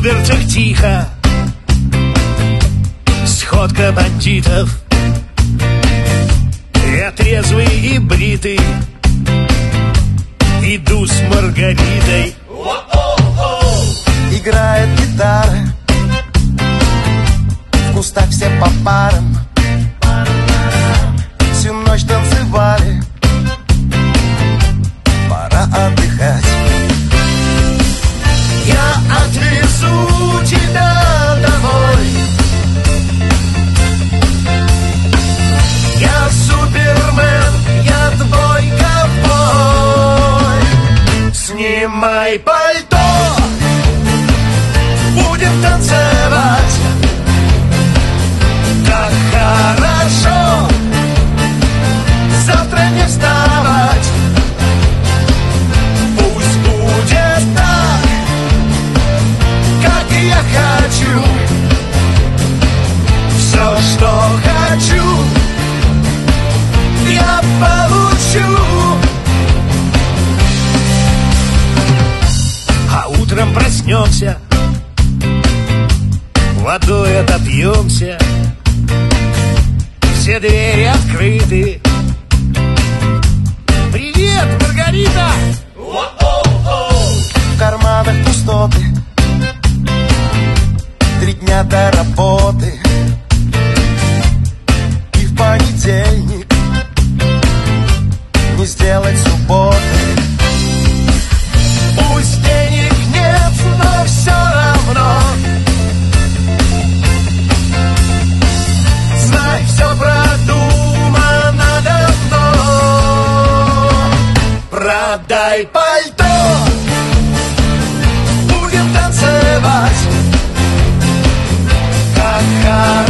дырцах тихо, сходка бандитов. Я трезвый и бритый иду с Маргаритой. Играет гитара, в кустах все по парам. Всю ночь танцевали, пора отдыхать. Я отвезу тебя домой. Я Супермен, я твой ковбой. Снимай пальто, будем танцевать. Как хорошо завтра не вставать. Пусть будет так, как я хочу. Все, что хочу, я получу. А утром проснемся, водой отопьемся. Все двери открыты. Привет, Маргарита! В карманах пустоты, 3 дня до работы. И в понедельник не сделать субботы. Пусть денег нет, но все равно знай, все продумано давно. Продай пальто, будем танцевать. Как хорошо